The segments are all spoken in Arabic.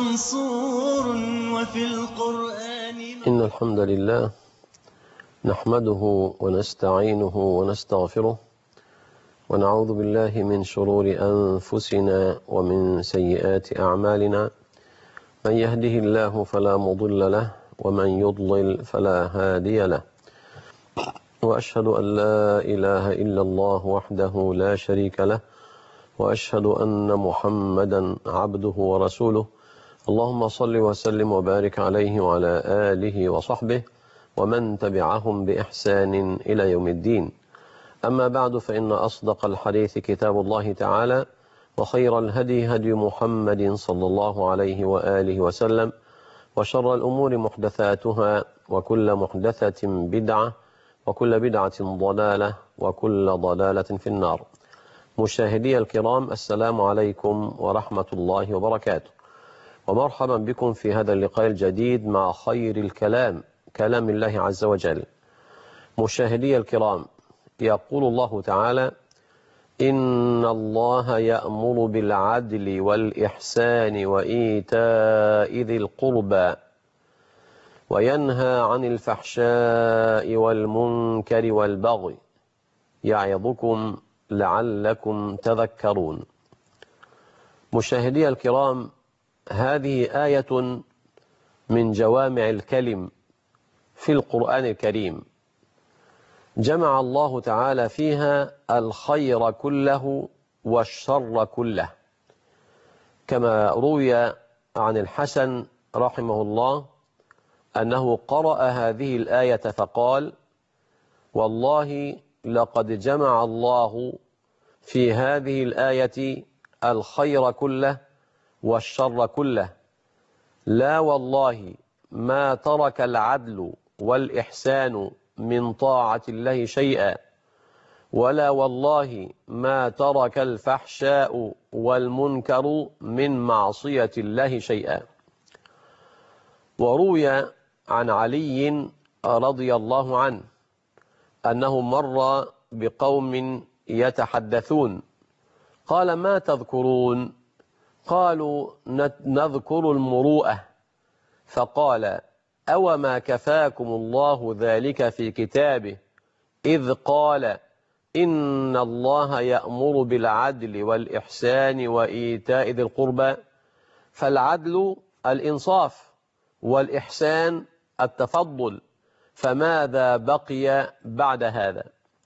منصور وفي القرآن. إن الحمد لله نحمده ونستعينه ونستغفره ونعوذ بالله من شرور أنفسنا ومن سيئات أعمالنا. من يهده الله فلا مضل له ومن يضلل فلا هادي له، وأشهد أن لا إله إلا الله وحده لا شريك له، وأشهد أن محمدا عبده ورسوله. اللهم صل وسلم وبارك عليه وعلى آله وصحبه ومن تبعهم بإحسان إلى يوم الدين. أما بعد، فإن أصدق الحديث كتاب الله تعالى، وخير الهدي هدي محمد صلى الله عليه وآله وسلم، وشر الأمور محدثاتها، وكل محدثة بدعة، وكل بدعة ضلالة، وكل ضلالة في النار. مشاهدي الكرام، السلام عليكم ورحمة الله وبركاته، ومرحبا بكم في هذا اللقاء الجديد مع خير الكلام، كلام الله عز وجل. مشاهدي الكرام، يقول الله تعالى: إن الله يأمر بالعدل والإحسان وإيتاء ذي القربى وينهى عن الفحشاء والمنكر والبغي يعظكم لعلكم تذكرون. مشاهدي الكرام، هذه آية من جوامع الكلم في القرآن الكريم، جمع الله تعالى فيها الخير كله والشر كله، كما روي عن الحسن رحمه الله أنه قرأ هذه الآية فقال: والله لقد جمع الله في هذه الآية الخير كله والشر كله، لا والله ما ترك العدل والإحسان من طاعة الله شيئا، ولا والله ما ترك الفحشاء والمنكر من معصية الله شيئا. وروي عن علي رضي الله عنه أنه مر بقوم يتحدثون، قال: ما تذكرون؟ قالوا: نذكر المروءة. فقال: أوما كفاكم الله ذلك في كتابه إذ قال: إن الله يأمر بالعدل والإحسان وإيتاء ذي القربى. فالعدل الإنصاف، والإحسان التفضل، فماذا بقي بعد هذا؟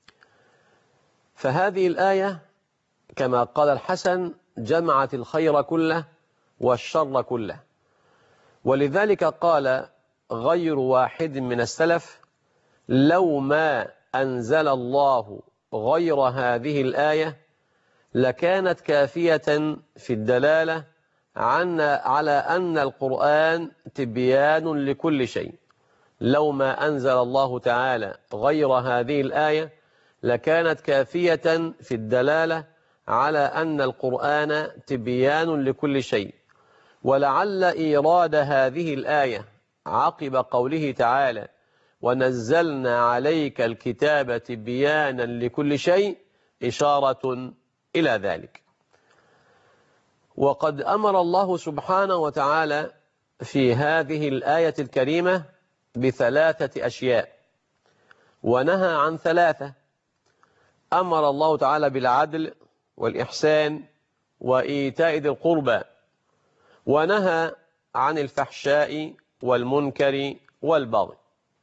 فهذه الآية كما قال الحسن جمعت الخير كله والشر كله، ولذلك قال غير واحد من السلف: لو ما أنزل الله غير هذه الآية لكانت كافية في الدلالة على أن القرآن تبيان لكل شيء. لو ما أنزل الله تعالى غير هذه الآية لكانت كافية في الدلالة على أن القرآن تبيان لكل شيء. ولعل إيراد هذه الآية عقب قوله تعالى: ونزلنا عليك الكتاب تبيانا لكل شيء إشارة إلى ذلك. وقد أمر الله سبحانه وتعالى في هذه الآية الكريمة بثلاثة أشياء، ونهى عن ثلاثة. أمر الله تعالى بالعدل والإحسان وإيتاء ذي القربى، ونهى عن الفحشاء والمنكر والبغي.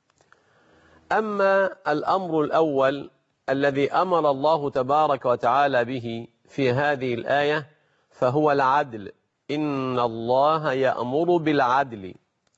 أما الأمر الأول الذي أمر الله تبارك وتعالى به في هذه الآية فهو العدل. إن الله يأمر بالعدل،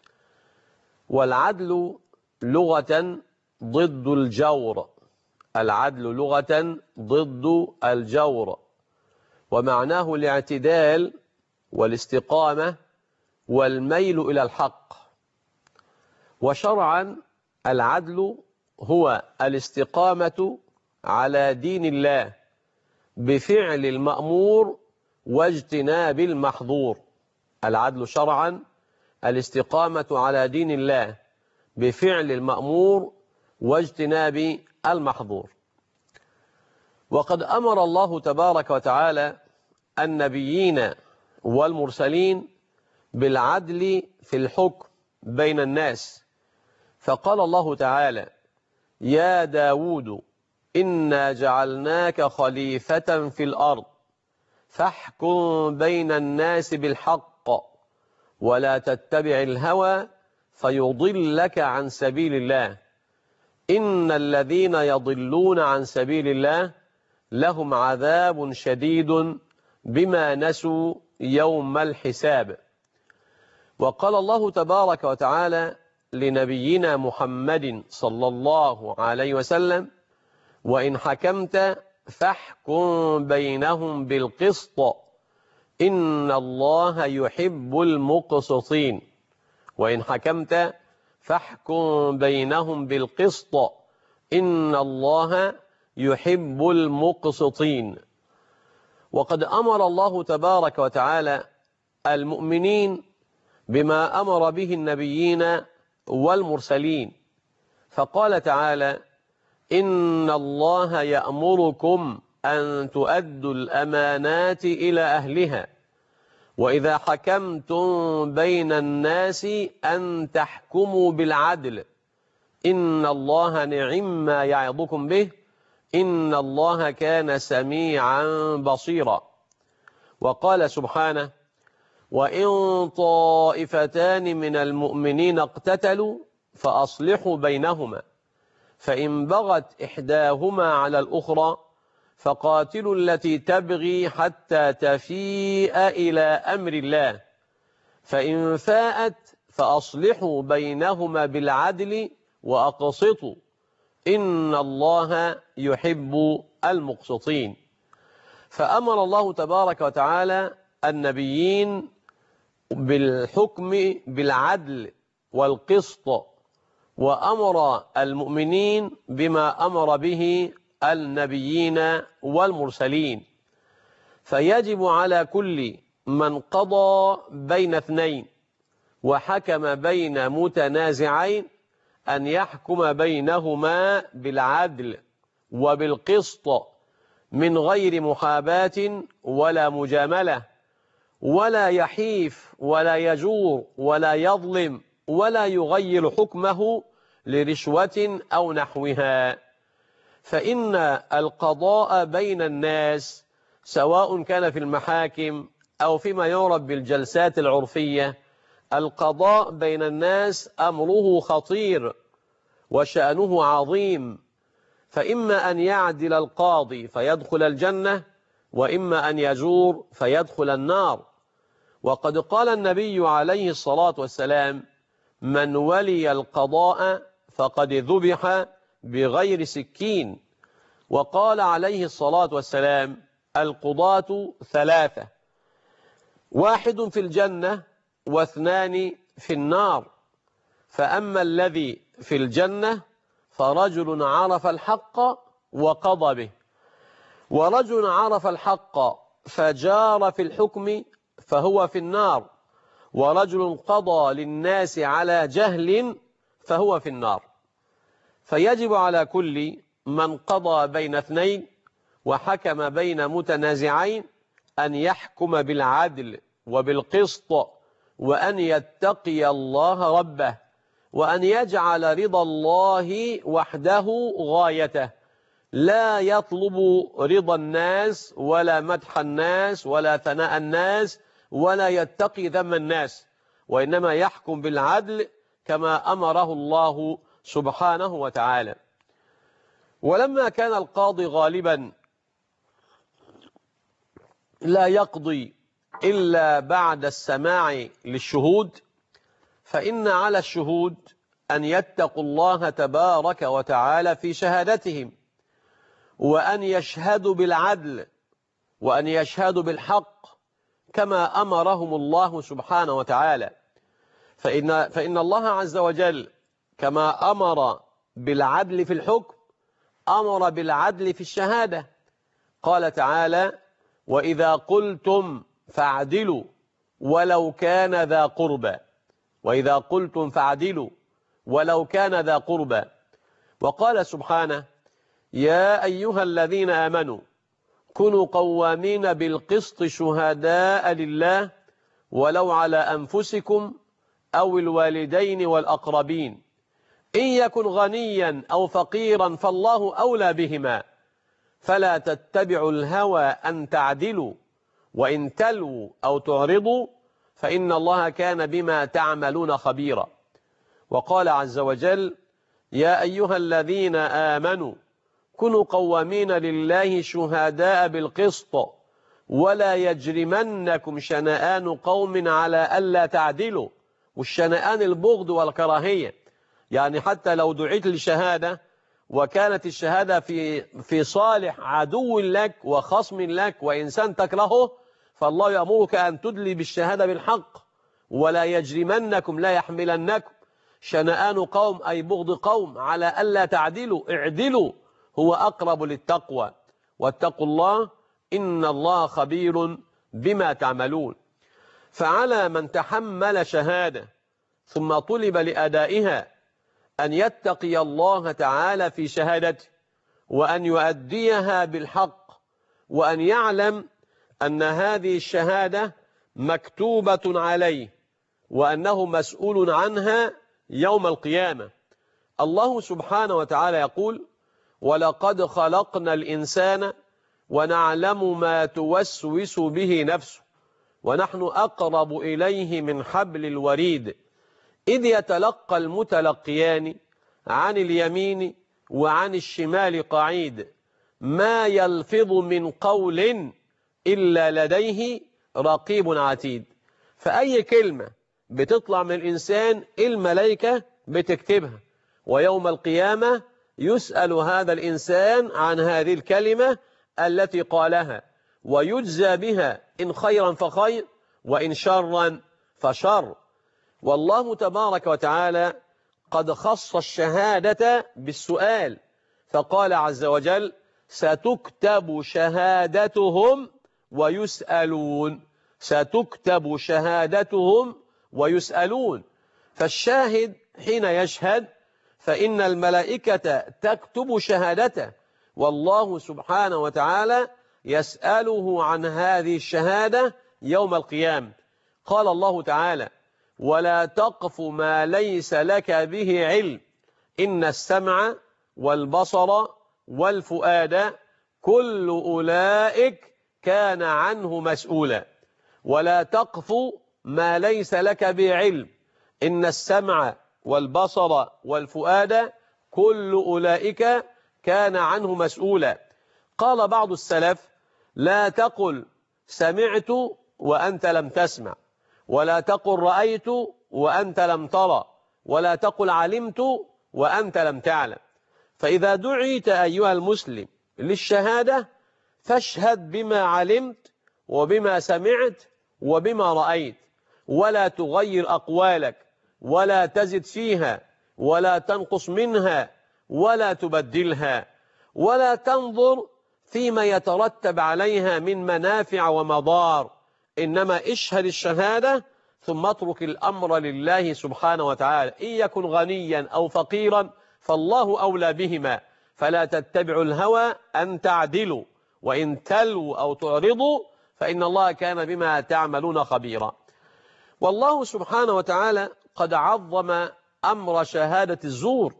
والعدل لغة ضد الجور. العدل لغة ضد الجور، ومعناه الاعتدال والاستقامة والميل إلى الحق. وشرعا العدل هو الاستقامة على دين الله بفعل المأمور واجتناب المحظور. العدل شرعا الاستقامة على دين الله بفعل المأمور واجتناب المحظور. وقد أمر الله تبارك وتعالى النبيين والمرسلين بالعدل في الحكم بين الناس. فقال الله تعالى: يا داود إنا جعلناك خليفة في الأرض فاحكم بين الناس بالحق ولا تتبع الهوى فيضلك عن سبيل الله إن الذين يضلون عن سبيل الله لهم عذاب شديد بما نسوا يوم الحساب. وقال الله تبارك وتعالى لنبينا محمد صلى الله عليه وسلم: وإن حكمت فاحكم بينهم بالقسط إن الله يحب المقسطين. وإن حكمت فاحكم بينهم بالقسط إن الله يحب المقسطين. وقد أمر الله تبارك وتعالى المؤمنين بما أمر به النبيين والمرسلين، فقال تعالى: إن الله يأمركم أن تؤدوا الأمانات إلى أهلها وإذا حكمتم بين الناس أن تحكموا بالعدل إن الله نعم ما يعظكم به إن الله كان سميعا بصيرا. وقال سبحانه: وإن طائفتان من المؤمنين اقتتلوا فأصلحوا بينهما فإن بغت إحداهما على الأخرى فقاتلوا التي تبغي حتى تفيء إلى أمر الله فإن فاءت فأصلحوا بينهما بالعدل وأقسطوا إن الله يحب المقسطين. فأمر الله تبارك وتعالى النبيين بالحكم بالعدل والقسط، وأمر المؤمنين بما أمر به النبيين والمرسلين. فيجب على كل من قضى بين اثنين وحكم بين متنازعين أن يحكم بينهما بالعدل وبالقسط من غير محاباة ولا مجاملة، ولا يحيف ولا يجور ولا يظلم ولا يغير حكمه لرشوة أو نحوها. فإن القضاء بين الناس سواء كان في المحاكم أو فيما يعرف بالجلسات العرفية، القضاء بين الناس أمره خطير وشأنه عظيم، فإما أن يعدل القاضي فيدخل الجنة وإما أن يجور فيدخل النار. وقد قال النبي عليه الصلاة والسلام: من ولي القضاء فقد ذبح بغير سكين. وقال عليه الصلاة والسلام: القضاة ثلاثة: واحد في الجنة واثنان في النار. فأما الذي في الجنة فرجل عرف الحق وقضى به، ورجل عرف الحق فجار في الحكم فهو في النار، ورجل قضى للناس على جهل فهو في النار. فيجب على كل من قضى بين اثنين وحكم بين متنازعين أن يحكم بالعدل وبالقسط، وأن يتقي الله ربه، وأن يجعل رضا الله وحده غايته، لا يطلب رضا الناس ولا مدح الناس ولا ثناء الناس ولا يتقي ذم الناس، وإنما يحكم بالعدل كما أمره الله سبحانه وتعالى. ولما كان القاضي غالبا لا يقضي إلا بعد السماع للشهود، فإن على الشهود أن يتقوا الله تبارك وتعالى في شهادتهم، وأن يشهدوا بالعدل وأن يشهدوا بالحق كما أمرهم الله سبحانه وتعالى. فإن الله عز وجل كما أمر بالعدل في الحكم أمر بالعدل في الشهادة. قال تعالى: وإذا قلتم فاعدلوا ولو كان ذا قربى. وإذا قلتم فاعدلوا ولو كان ذا قربى. وقال سبحانه: يا أيها الذين آمنوا كونوا قوامين بالقسط شهداء لله ولو على أنفسكم أو الوالدين والأقربين إن يكن غنيا أو فقيرا فالله أولى بهما فلا تتبعوا الهوى أن تعدلوا وإن تلووا أو تعرضوا فإن الله كان بما تعملون خبيرا. وقال عز وجل: يا أيها الذين آمنوا كونوا قوامين لله شهداء بالقسط ولا يجرمنكم شنآن قوم على ألا تعدلوا. والشنآن البغض والكراهية، يعني حتى لو دعيت لشهادة وكانت الشهادة في صالح عدو لك وخصم لك وإنسان تكرهه، فالله يأمرك أن تدلي بالشهادة بالحق. ولا يجرمنكم، لا يحملنكم شنآن قوم أي بغض قوم على ألا تعدلوا، اعدلوا هو أقرب للتقوى، واتقوا الله إن الله خبير بما تعملون. فعلى من تحمل شهادة ثم طلب لأدائها أن يتقي الله تعالى في شهادته وأن يؤديها بالحق، وأن يعلم أن هذه الشهادة مكتوبة عليه وأنه مسؤول عنها يوم القيامة. الله سبحانه وتعالى يقول: ولقد خلقنا الإنسان ونعلم ما توسوس به نفسه ونحن أقرب إليه من حبل الوريد إذ يتلقى المتلقيان عن اليمين وعن الشمال قعيد ما يلفظ من قول إلا لديه رقيب عتيد. فأي كلمة بتطلع من الإنسان الملائكة بتكتبها، ويوم القيامة يسأل هذا الإنسان عن هذه الكلمة التي قالها ويجزى بها إن خيرا فخير وإن شرا فشر. والله تبارك وتعالى قد خص الشهادة بالسؤال، فقال عز وجل: ستكتب شهادتهم ويسألون. ستكتب شهادتهم ويسألون. فالشاهد حين يشهد فإن الملائكة تكتب شهادته، والله سبحانه وتعالى يسأله عن هذه الشهادة يوم القيامة. قال الله تعالى: ولا تقف ما ليس لك به علم إن السمع والبصر والفؤاد كل أولئك كان عنه مسؤولا. ولا تقف ما ليس لك به علم إن السمع والبصر والفؤاد كل أولئك كان عنه مسؤولا. قال بعض السلف: لا تقل سمعت وأنت لم تسمع، ولا تقل رأيت وأنت لم ترى، ولا تقل علمت وأنت لم تعلم. فإذا دعيت أيها المسلم للشهادة فاشهد بما علمت وبما سمعت وبما رأيت، ولا تغير أقوالك ولا تزد فيها ولا تنقص منها ولا تبدلها، ولا تنظر فيما يترتب عليها من منافع ومضار، إنما اشهد الشهادة ثم اترك الأمر لله سبحانه وتعالى. إن يكن غنيا أو فقيرا فالله أولى بهما فلا تتبعوا الهوى أن تعدلوا وإن تلوا أو تعرضوا فإن الله كان بما تعملون خبيرا. والله سبحانه وتعالى قد عظم أمر شهادة الزور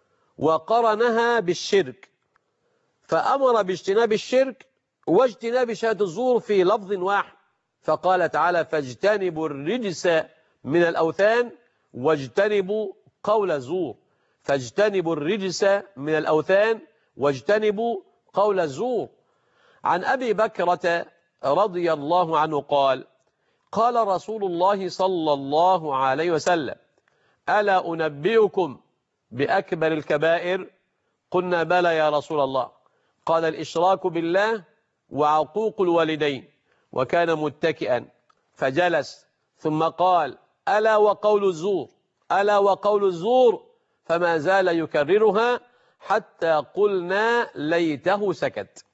وقرنها بالشرك، فأمر باجتناب الشرك واجتناب شهادة الزور في لفظ واحد، فقال تعالى: فاجتنبوا الرجس من الأوثان واجتنبوا قول الزور. فاجتنبوا الرجس من الأوثان واجتنبوا قول الزور. عن أبي بكرة رضي الله عنه قال: قال رسول الله صلى الله عليه وسلم: ألا أنبئكم بأكبر الكبائر؟ قلنا: بلى يا رسول الله. قال: الإشراك بالله وعقوق الوالدين. وكان متكئا فجلس ثم قال: ألا وقول الزور، ألا وقول الزور، فما زال يكررها حتى قلنا ليته سكت.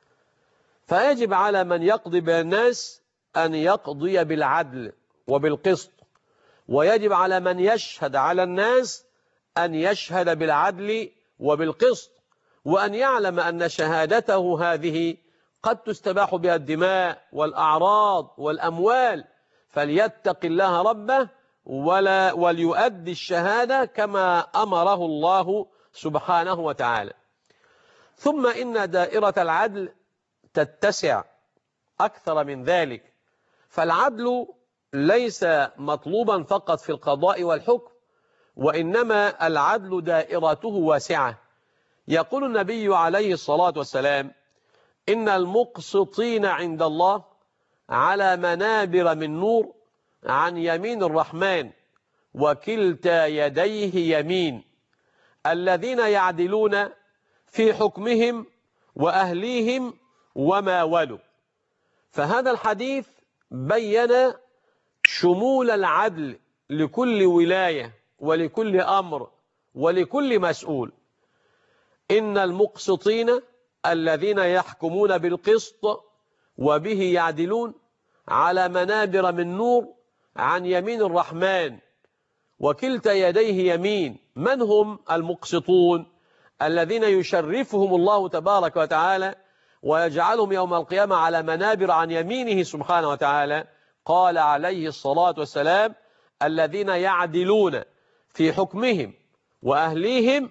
فيجب على من يقضي بين الناس أن يقضي بالعدل وبالقسط، ويجب على من يشهد على الناس أن يشهد بالعدل وبالقسط، وأن يعلم أن شهادته هذه قد تستباح بها الدماء والأعراض والأموال، فليتق الله ربه وليؤدي الشهادة كما أمره الله سبحانه وتعالى. ثم إن دائرة العدل تتسع أكثر من ذلك، فالعدل ليس مطلوبا فقط في القضاء والحكم، وإنما العدل دائرته واسعة. يقول النبي عليه الصلاة والسلام: إن المقسطين عند الله على منابر من نور عن يمين الرحمن وكلتا يديه يمين، الذين يعدلون في حكمهم وأهليهم وما ولوا. فهذا الحديث بين شمول العدل لكل ولاية ولكل أمر ولكل مسؤول. إن المقسطين الذين يحكمون بالقسط وبه يعدلون على منابر من نور عن يمين الرحمن وكلتا يديه يمين. من هم المقسطون؟ الذين يشرفهم الله تبارك وتعالى ويجعلهم يوم القيامة على منابر عن يمينه سبحانه وتعالى. قال عليه الصلاة والسلام: الذين يعدلون في حكمهم وأهليهم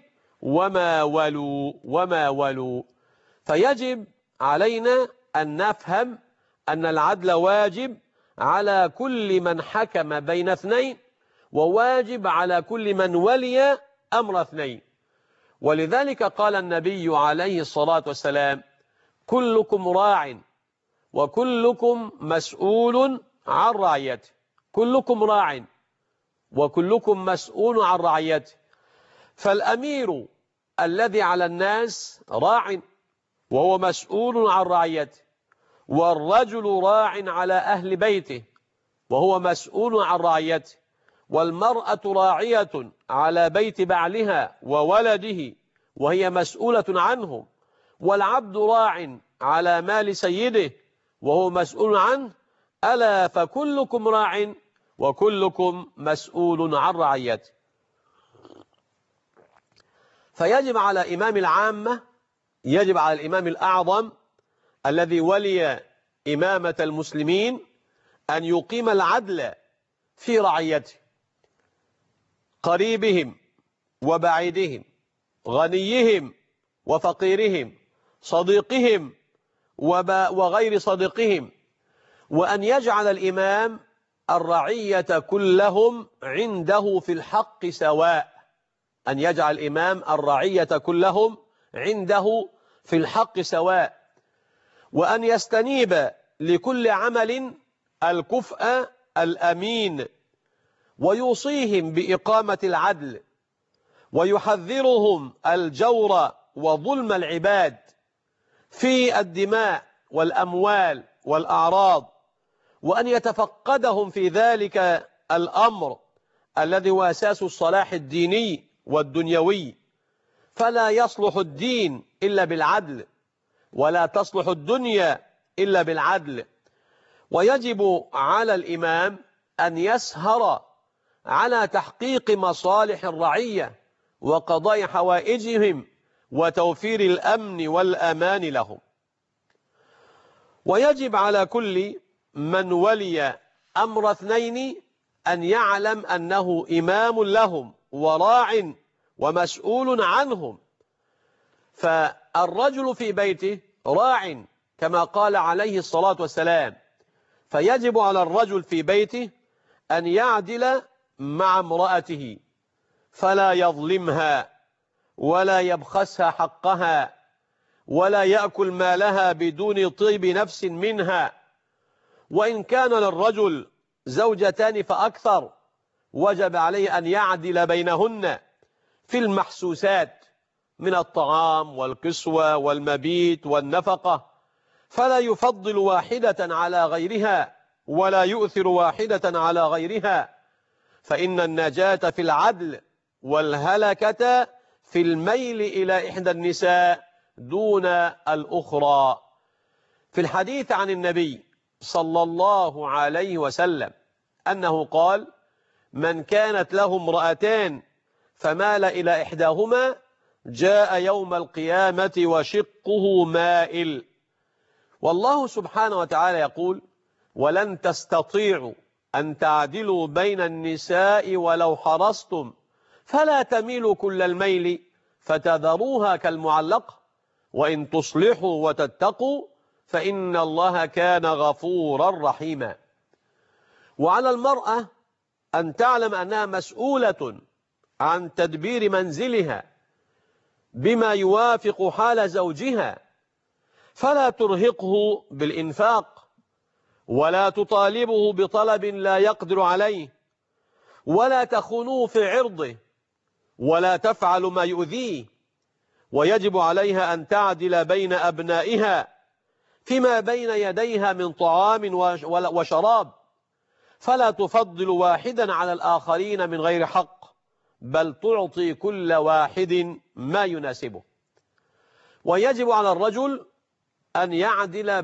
وما ولوا. فيجب علينا أن نفهم أن العدل واجب على كل من حكم بين اثنين، وواجب على كل من ولي أمر اثنين. ولذلك قال النبي عليه الصلاة والسلام: كلكم راع وكلكم مسؤول عن رعيته. كلكم راع وكلكم مسؤول عن رعيته. فالأمير الذي على الناس راع وهو مسؤول عن رعيته، والرجل راع على أهل بيته وهو مسؤول عن رعيته، والمرأة راعية على بيت بعلها وولده وهي مسؤولة عنهم، والعبد راع على مال سيده وهو مسؤول عنه. ألا فكلكم راع وكلكم مسؤول عن رعيته. فيجب على إمام العامة، يجب على الإمام الأعظم الذي ولي إمامة المسلمين أن يقيم العدل في رعيته، قريبهم وبعيدهم، غنيهم وفقيرهم، صديقهم وغير صديقهم، وأن يجعل الإمام الرعية كلهم عنده في الحق سواء. أن يجعل الإمام الرعية كلهم عنده في الحق سواء، وأن يستنيب لكل عمل الكفء الأمين، ويوصيهم بإقامة العدل، ويحذرهم الجور وظلم العباد في الدماء والأموال والأعراض، وأن يتفقدهم في ذلك الأمر الذي هو أساس الصلاح الديني والدنيوي. فلا يصلح الدين إلا بالعدل، ولا تصلح الدنيا إلا بالعدل. ويجب على الإمام أن يسهر على تحقيق مصالح الرعية وقضاء حوائجهم وتوفير الأمن والأمان لهم. ويجب على كل من ولي أمر اثنين أن يعلم أنه إمام لهم وراع ومسؤول عنهم. فالرجل في بيته راع كما قال عليه الصلاة والسلام، فيجب على الرجل في بيته أن يعدل مع امرأته، فلا يظلمها ولا يبخسها حقها ولا يأكل مالها بدون طيب نفس منها. وإن كان للرجل زوجتان فأكثر وجب عليه أن يعدل بينهن في المحسوسات من الطعام والكسوة والمبيت والنفقة، فلا يفضل واحدة على غيرها ولا يؤثر واحدة على غيرها، فإن النجاة في العدل والهلكة في الميل إلى إحدى النساء دون الأخرى. في الحديث عن النبي صلى الله عليه وسلم أنه قال: من كانت له امرأتان فمال إلى إحداهما جاء يوم القيامة وشقه مائل. والله سبحانه وتعالى يقول: ولن تستطيعوا أن تعدلوا بين النساء ولو حرصتم فلا تميلوا كل الميل فتذروها كالمعلقة وإن تصلحوا وتتقوا فإن الله كان غفورا رحيما. وعلى المرأة أن تعلم أنها مسؤولة عن تدبير منزلها بما يوافق حال زوجها، فلا ترهقه بالإنفاق ولا تطالبه بطلب لا يقدر عليه ولا تخونوه في عرضه ولا تفعل ما يؤذيه. ويجب عليها أن تعدل بين أبنائها فيما بين يديها من طعام وشراب، فلا تفضل واحدا على الآخرين من غير حق، بل تعطي كل واحد ما يناسبه. ويجب على الرجل أن يعدل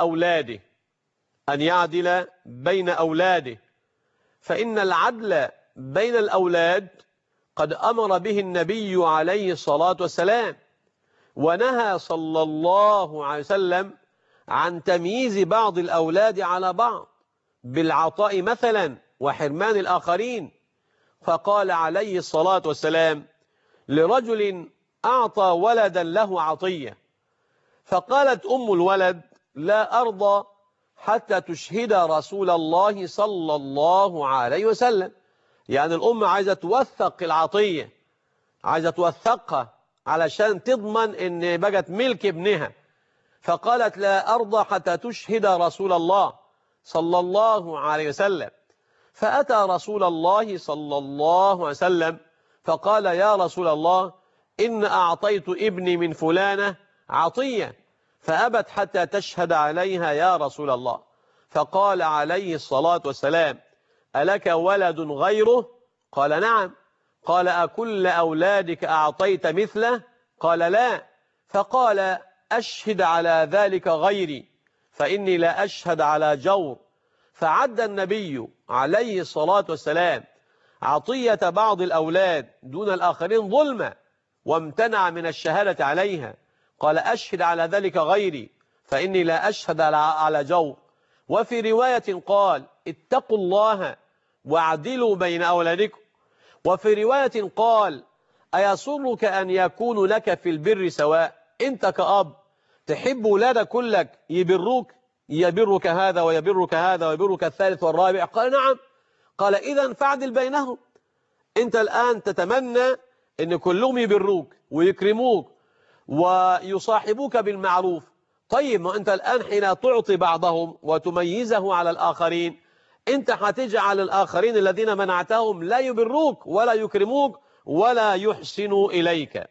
بين أولاده، فإن العدل بين الأولاد قد أمر به النبي عليه الصلاة والسلام، ونهى صلى الله عليه وسلم عن تمييز بعض الأولاد على بعض بالعطاء مثلا وحرمان الآخرين. فقال عليه الصلاة والسلام لرجل أعطى ولدا له عطية، فقالت أم الولد: لا أرضى حتى تشهد رسول الله صلى الله عليه وسلم. يعني الأم عايزة توثق العطية، عايزة توثقها علشان تضمن إن بقت ملك ابنها. فقالت: لا أرضى حتى تشهد رسول الله صلى الله عليه وسلم. فأتى رسول الله صلى الله عليه وسلم فقال: يا رسول الله، إن أعطيت ابني من فلانة عطية فأبت حتى تشهد عليها يا رسول الله. فقال عليه الصلاة والسلام: ألك ولد غيره؟ قال: نعم. قال: أكل أولادك أعطيت مثله؟ قال: لا. فقال: أشهد على ذلك غيري فإني لا أشهد على جور. فعد النبي عليه الصلاة والسلام عطية بعض الأولاد دون الآخرين ظلما، وامتنع من الشهادة عليها. قال: أشهد على ذلك غيري فإني لا أشهد على جور. وفي رواية قال: اتقوا الله واعدلوا بين أولادكم. وفي رواية قال: أيسرك أن يكون لك في البر سواء؟ أنت كأب تحب ولادك كلك يبرك هذا ويبرك هذا ويبرك الثالث والرابع؟ قال: نعم. قال: إذن فاعدل بينهم. أنت الآن تتمنى أن كلهم يبروك ويكرموك ويصاحبوك بالمعروف. طيب، ما أنت الآن حين تعطي بعضهم وتميزه على الآخرين، أنت هتجعل الآخرين الذين منعتهم لا يبروك ولا يكرموك ولا يحسنوا إليك.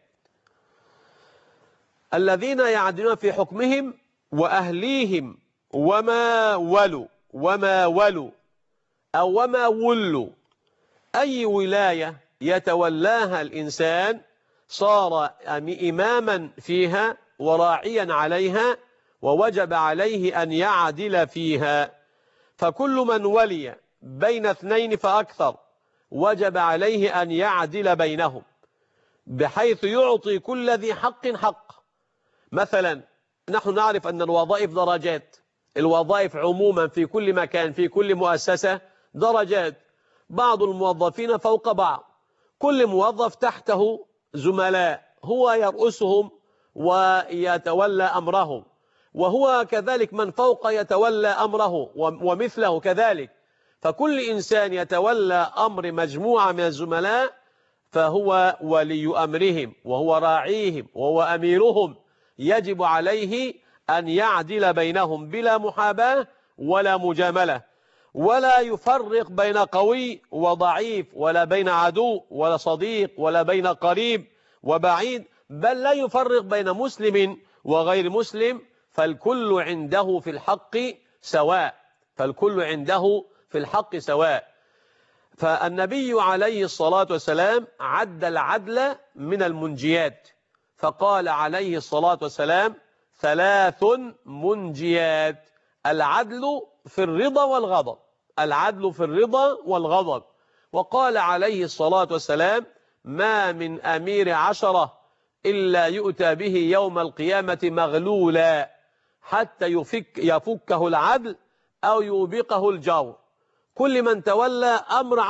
الذين يعدلون في حكمهم وأهليهم وما ولوا أو وما ولوا، أي ولاية يتولاها الإنسان صار إماما فيها وراعيا عليها، ووجب عليه أن يعدل فيها. فكل من ولي بين اثنين فأكثر وجب عليه أن يعدل بينهم بحيث يعطي كل ذي حق حق. مثلا نحن نعرف أن الوظائف درجات، الوظائف عموما في كل مكان في كل مؤسسة درجات، بعض الموظفين فوق بعض، كل موظف تحته زملاء هو يرأسهم ويتولى أمرهم، وهو كذلك من فوق يتولى أمره ومثله كذلك. فكل إنسان يتولى أمر مجموعة من الزملاء فهو ولي أمرهم وهو راعيهم وهو أميرهم، يجب عليه أن يعدل بينهم بلا محاباة ولا مجاملة، ولا يفرق بين قوي وضعيف، ولا بين عدو ولا صديق، ولا بين قريب وبعيد، بل لا يفرق بين مسلم وغير مسلم، فالكل عنده في الحق سواء، فالكل عنده في الحق سواء. فالنبي عليه الصلاة والسلام عد العدل من المنجيات، فقال عليه الصلاة والسلام: 3 منجيات. العدل في الرضا والغضب، العدل في الرضا والغضب. وقال عليه الصلاة والسلام: ما من أمير 10 إلا يؤتى به يوم القيامة مغلولا حتى يفكه العدل أو يوبقه الجور. كل من تولى أمر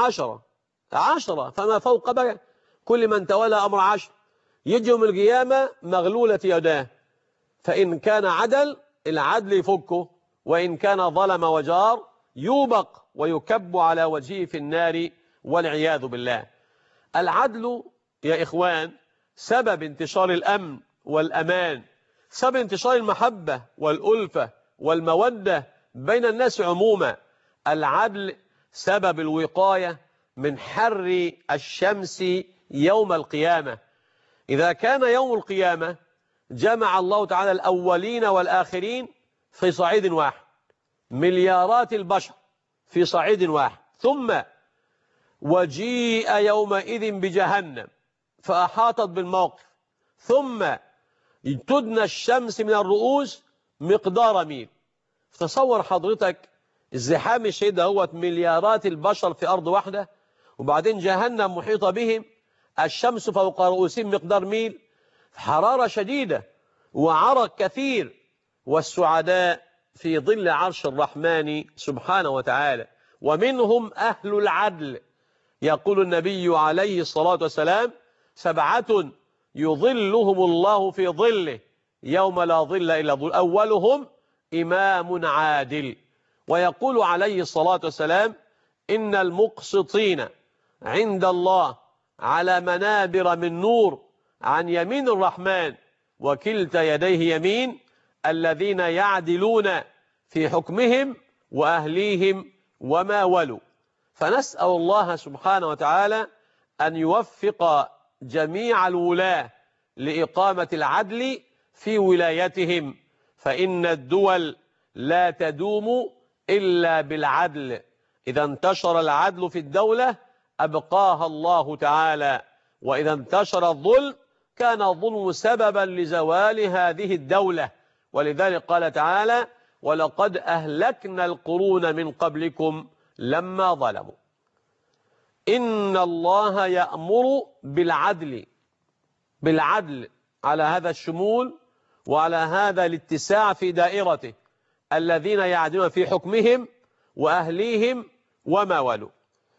10 فما فوق بقى، كل من تولى أمر 10 يجي يوم القيامة مغلولة يداه، فإن كان عدل العدل يفكه، وإن كان ظلم وجار يوبق ويكب على وجهه في النار والعياذ بالله. العدل يا إخوان سبب انتشار الأمن والأمان، سبب انتشار المحبة والألفة والمودة بين الناس عموما. العدل سبب الوقاية من حر الشمس يوم القيامة. إذا كان يوم القيامة جمع الله تعالى الأولين والآخرين في صعيد واحد، مليارات البشر في صعيد واحد، ثم وجيء يومئذ بجهنم فأحاطت بالموقف، ثم تدنى الشمس من الرؤوس مقدار ميل. تصور حضرتك الزحام الشديد هو مليارات البشر في أرض واحدة، وبعدين جهنم محيطة بهم، الشمس فوق رؤوسهم مقدار ميل، حرارة شديدة وعرق كثير، والسعداء في ظل عرش الرحمن سبحانه وتعالى. ومنهم أهل العدل، يقول النبي عليه الصلاة والسلام: 7 يظلهم الله في ظله يوم لا ظل إلا ظل، أولهم إمام عادل. ويقول عليه الصلاة والسلام: إن المقسطين عند الله على منابر من نور عن يمين الرحمن وكلتا يديه يمين، الذين يعدلون في حكمهم وأهليهم وما ولوا. فنسأل الله سبحانه وتعالى أن يوفق جميع الولاة لإقامة العدل في ولايتهم، فإن الدول لا تدوم إلا بالعدل. إذا انتشر العدل في الدولة أبقاها الله تعالى، وإذا انتشر الظلم كان الظلم سببا لزوال هذه الدولة. ولذلك قال تعالى: ولقد أهلكنا القرون من قبلكم لما ظلموا. إن الله يأمر بالعدل على هذا الشمول وعلى هذا الاتساع في دائرته، الذين يعدلون في حكمهم وأهليهم وما ولوا.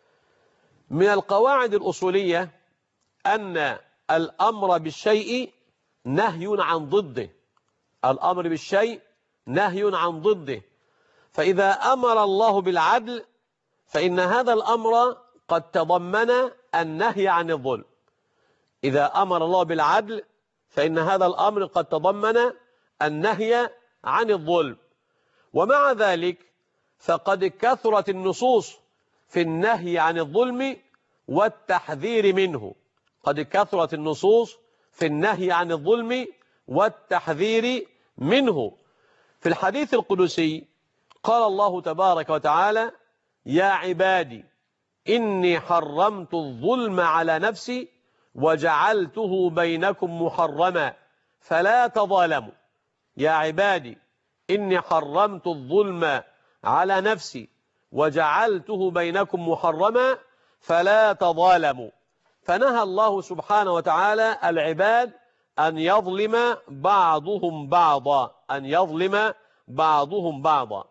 من القواعد الأصولية أن الأمر بالشيء نهي عن ضده، الأمر بالشيء نهي عن ضده. فإذا أمر الله بالعدل فإن هذا الأمر قد تضمن النهي عن الظلم. إذا أمر الله بالعدل فإن هذا الأمر قد تضمن النهي عن الظلم. ومع ذلك فقد كثرت النصوص في النهي عن الظلم والتحذير منه، قد كثرت النصوص في النهي عن الظلم والتحذير منه. في الحديث القدسي قال الله تبارك وتعالى: يا عبادي إني حرمت الظلم على نفسي وجعلته بينكم محرما فلا تظالموا. يا عبادي إني حرمت الظلم على نفسي وجعلته بينكم محرما فلا تظالموا. فنهى الله سبحانه وتعالى العباد أن يظلم بعضهم بعضا، أن يظلم بعضهم بعضا.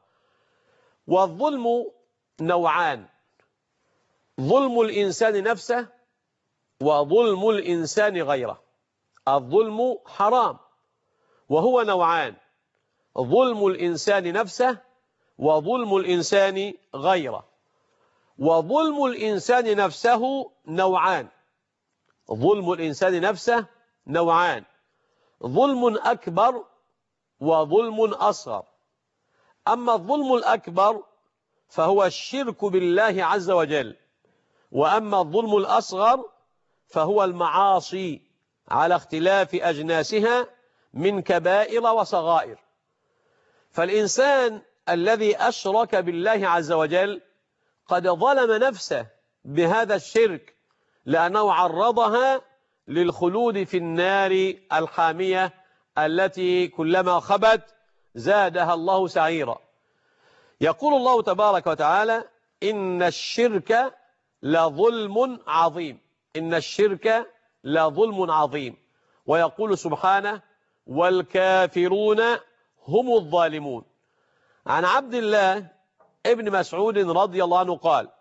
والظلم نوعان: ظلم الإنسان نفسه وظلم الإنسان غيره. الظلم حرام وهو نوعان: ظلم الإنسان نفسه وظلم الإنسان غيره. وظلم الإنسان نفسه نوعان: ظلم الإنسان نفسه نوعان: ظلم أكبر وظلم أصغر. أما الظلم الأكبر فهو الشرك بالله عز وجل، وأما الظلم الأصغر فهو المعاصي على اختلاف أجناسها من كبائر وصغائر. فالإنسان الذي أشرك بالله عز وجل قد ظلم نفسه بهذا الشرك، لأنه عرضها للخلود في النار الحامية التي كلما خبت زادها الله سعيرا. يقول الله تبارك وتعالى: إن الشرك لظلم عظيم، إن الشرك لظلم عظيم. ويقول سبحانه: والكافرون هم الظالمون. عن عبد الله ابن مسعود رضي الله عنه قال: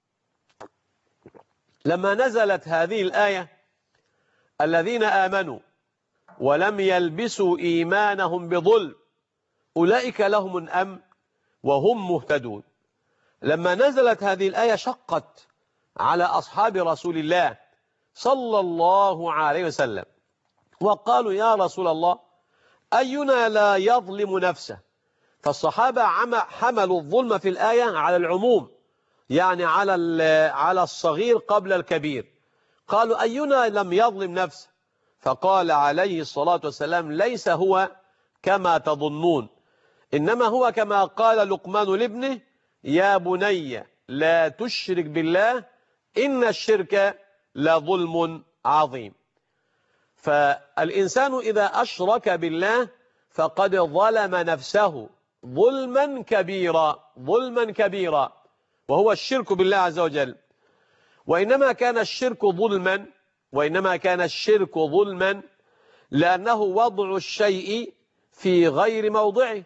لما نزلت هذه الآية: الذين آمنوا ولم يلبسوا إيمانهم بظلم أولئك لهم الأمن وهم مهتدون، لما نزلت هذه الآية شقت على أصحاب رسول الله صلى الله عليه وسلم، وقالوا: يا رسول الله، أينا لا يظلم نفسه؟ فالصحابة حملوا الظلم في الآية على العموم، يعني على الصغير قبل الكبير. قالوا: أينا لم يظلم نفسه؟ فقال عليه الصلاة والسلام: ليس هو كما تظنون، إنما هو كما قال لقمان لابنه: يا بني لا تشرك بالله إن الشرك لظلم عظيم. فالإنسان إذا أشرك بالله فقد ظلم نفسه ظلما كبيرا، وهو الشرك بالله عز وجل. وإنما كان الشرك ظلما لأنه وضع الشيء في غير موضعه،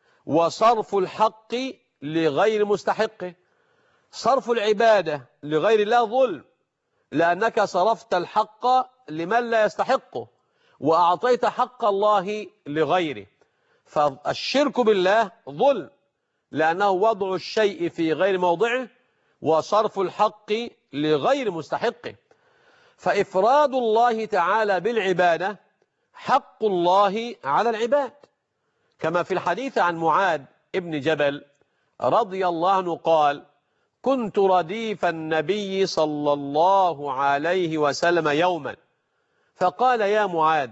وصرف الحق لغير مستحقه. صرف العبادة لغير الله ظلم، لأنك صرفت الحق لمن لا يستحقه وأعطيت حق الله لغيره. فالشرك بالله ظلم لأنه وضع الشيء في غير موضعه وصرف الحق لغير مستحقه. فإفراد الله تعالى بالعبادة حق الله على العباد، كما في الحديث عن معاذ ابن جبل رضي الله عنه قال: كنت رديف النبي صلى الله عليه وسلم يوما فقال: يا معاذ،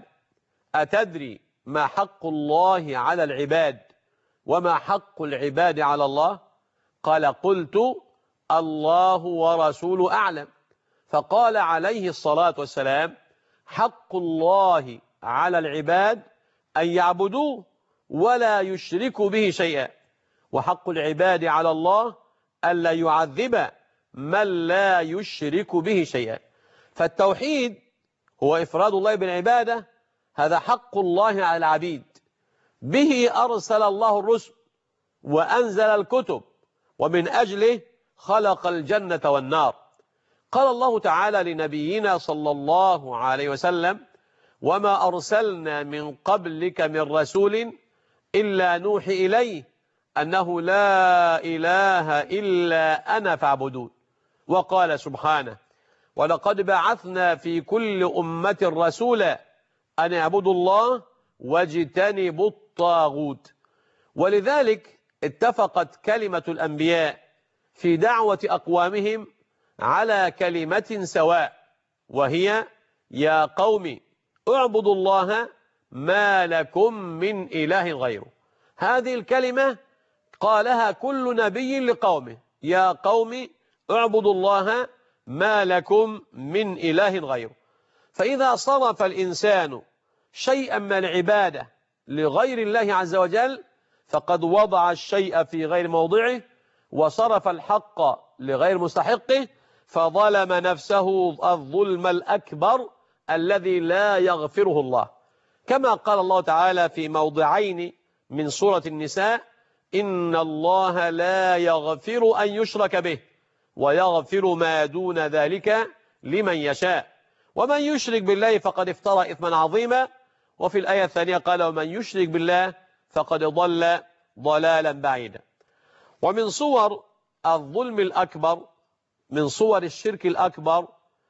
أتدري ما حق الله على العباد وما حق العباد على الله؟ قال: قلت: الله ورسوله أعلم. فقال عليه الصلاة والسلام: حق الله على العباد أن يعبدوه ولا يشركوا به شيئا، وحق العباد على الله ألا يعذب من لا يشرك به شيئا. فالتوحيد هو إفراد الله بالعبادة، هذا حق الله على العبيد، به أرسل الله الرسل وأنزل الكتب، ومن أجله خلق الجنة والنار. قال الله تعالى لنبينا صلى الله عليه وسلم: وما أرسلنا من قبلك من رسول إلا نوحي إليه أنه لا إله إلا أنا فاعبدون. وقال سبحانه: ولقد بعثنا في كل أمة رسولا أن اعبدوا الله واجتنبوا الطاغوت. ولذلك اتفقت كلمة الأنبياء في دعوة أقوامهم على كلمة سواء، وهي: يا قوم اعبدوا الله ما لكم من إله غيره. هذه الكلمة قالها كل نبي لقومه: يا قوم اعبدوا الله ما لكم من إله غيره. فإذا صرف الإنسان شيئا من العبادة لغير الله عز وجل فقد وضع الشيء في غير موضعه وصرف الحق لغير مستحقه، فظلم نفسه الظلم الأكبر الذي لا يغفره الله، كما قال الله تعالى في موضعين من سورة النساء: إن الله لا يغفر أن يشرك به ويغفر ما دون ذلك لمن يشاء ومن يشرك بالله فقد افترى إثما عظيما. وفي الآية الثانية قال: ومن يشرك بالله فقد ضل ضلالا بعيدا. ومن صور الظلم الأكبر، من صور الشرك الأكبر،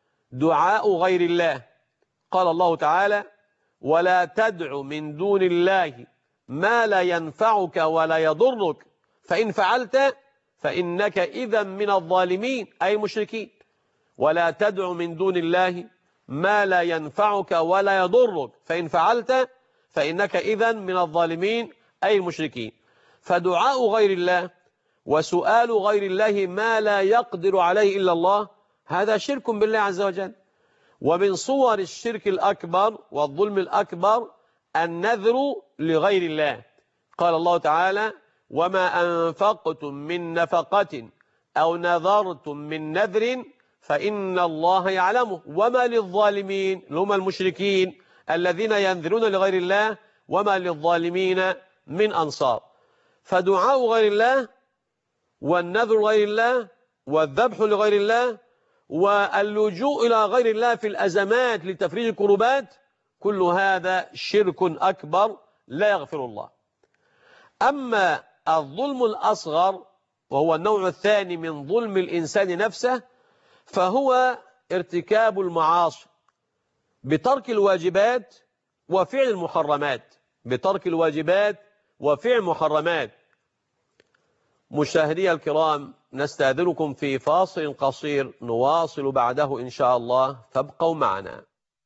دعاء غير الله. قال الله تعالى: ولا تدع من دون الله ما لا ينفعك ولا يضرك فإن فعلت فإنك إذا من الظالمين، أي المشركين. ولا تدع من دون الله ما لا ينفعك ولا يضرك فإن فعلت فإنك إذا من الظالمين، أي المشركين. فدعاء غير الله وسؤال غير الله ما لا يقدر عليه إلا الله هذا شرك بالله عز وجل. ومن صور الشرك الأكبر والظلم الأكبر النذر لغير الله. قال الله تعالى: وما أنفقتم من نفقة أو نذرتم من نذر فإن الله يعلمه وما للظالمين، هم المشركين الذين ينذرون لغير الله، وما للظالمين من أنصار. فدعاء غير الله والنذر لغير الله والذبح لغير الله واللجوء إلى غير الله في الأزمات لتفريج الكربات، كل هذا شرك أكبر لا يغفر الله. أما الظلم الأصغر وهو النوع الثاني من ظلم الإنسان نفسه، فهو ارتكاب المعاصي بترك الواجبات وفعل المحرمات، بترك الواجبات وفعل المحرمات. مشاهدي الكرام، نستأذنكم في فاصل قصير نواصل بعده إن شاء الله، فابقوا معنا.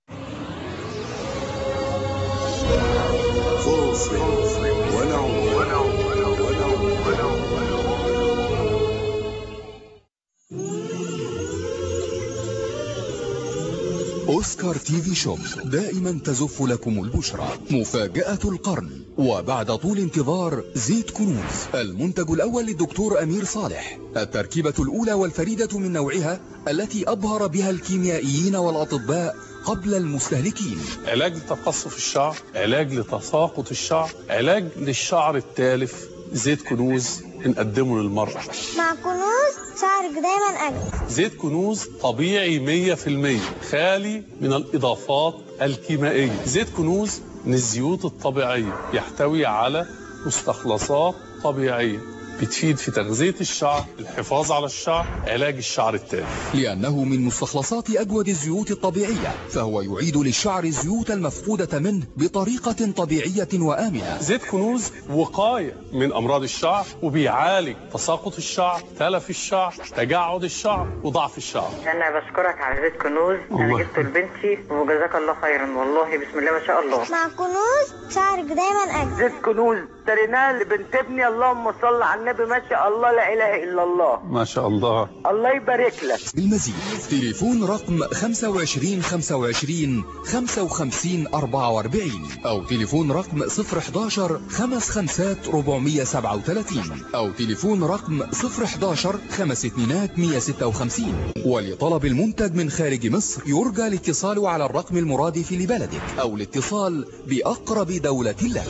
أوسكار تي في شوب دائما تزف لكم البشرى. مفاجأة القرن، وبعد طول انتظار زيت كنوز، المنتج الأول للدكتور أمير صالح، التركيبة الأولى والفريدة من نوعها التي أبهر بها الكيميائيين والأطباء قبل المستهلكين. علاج لتقصف الشعر، علاج لتساقط الشعر، علاج للشعر التالف. زيت كنوز نقدمه للمرأة. مع كنوز شعرك دايما أجمل. زيت كنوز طبيعي 100%، خالي من الإضافات الكيميائية. زيت كنوز من الزيوت الطبيعية، يحتوي على مستخلصات طبيعية بتفيد في تغذية الشعر، الحفاظ على الشعر، علاج الشعر التالف. لأنه من مستخلصات أجود الزيوت الطبيعية، فهو يعيد للشعر الزيوت المفقودة منه بطريقة طبيعية وآمنة. زيت كنوز وقاية من أمراض الشعر، وبيعالج تساقط الشعر، تلف الشعر، تجعد الشعر، وضعف الشعر. أنا بشكرك على زيت كنوز، أنا جبته لبنتي وجزاك الله خيرا، والله بسم الله ما شاء الله. مع كنوز شعرك دايما أجمل. زيت كنوز اشتريناه لبنت ابني، اللهم صل على النبي، ما شاء الله لا إله إلا الله. ما شاء الله، الله يبارك لك. بالمزيد تليفون رقم 25 25 55 44 أو تليفون رقم 011 55 437 أو تليفون رقم 011 52 156. ولطلب المنتج من خارج مصر يرجى الاتصال على الرقم المرادف لبلدك أو الاتصال بأقرب دولة لك.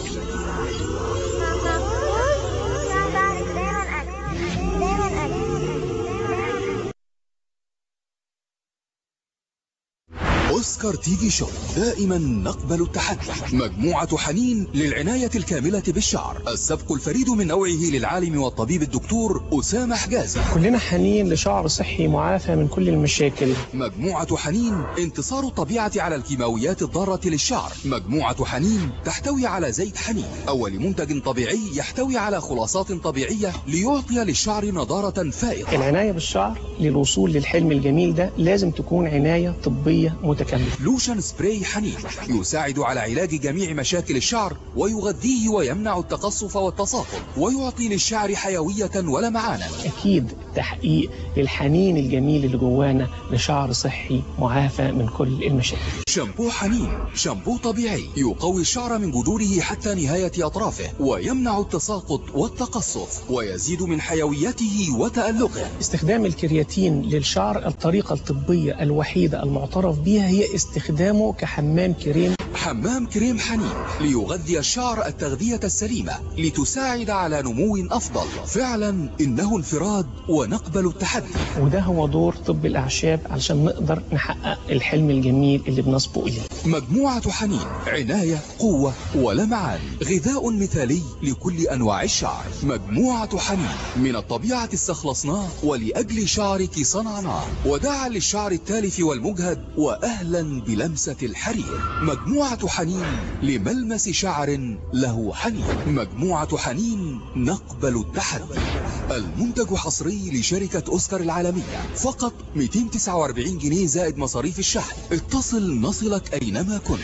أوسكار تي في شوب دائما نقبل التحدي. مجموعة حنين للعناية الكاملة بالشعر، السبق الفريد من نوعه للعالم والطبيب الدكتور أسامة حجازي. كلنا حنين لشعر صحي معافى من كل المشاكل. مجموعة حنين انتصار الطبيعة على الكيماويات الضارة للشعر. مجموعة حنين تحتوي على زيت حنين، أول منتج طبيعي يحتوي على خلاصات طبيعية ليعطي للشعر نضارة فائقة. العناية بالشعر للوصول للحلم الجميل ده لازم تكون عناية طبية متكاملة. لوشن سبراي حنين يساعد على علاج جميع مشاكل الشعر ويغذيه ويمنع التقصف والتساقط ويعطي للشعر حيوية ولمعانا. أكيد تحقيق للحنين الجميل اللي جوانا لشعر صحي معافى من كل المشاكل. شامبو حنين، شامبو طبيعي يقوي الشعر من جذوره حتى نهاية أطرافه ويمنع التساقط والتقصف ويزيد من حيويته وتألقه. استخدام الكرياتين للشعر الطريقة الطبية الوحيدة المعترف بها هي استخدامه كحمام كريم. حمام كريم حنين ليغذي الشعر التغذية السليمة لتساعد على نمو أفضل. فعلا إنه انفراد ونقبل التحدي، وده هو دور طب الأعشاب علشان نقدر نحقق الحلم الجميل اللي بنصبو إليه. مجموعة حنين عناية، قوة ولمعان، غذاء مثالي لكل أنواع الشعر. مجموعة حنين من الطبيعة استخلصناه ولأجل شعرك صنعناه، وداعا للشعر التالف والمجهد وأهلا بلمسة الحرير. مجموعة حنين لملمس شعر له حنين. مجموعة حنين نقبل التحدي. المنتج حصري لشركة أوسكار العالمية، فقط 249 جنيه زائد مصاريف الشحن. اتصل نصلك أينما كنت.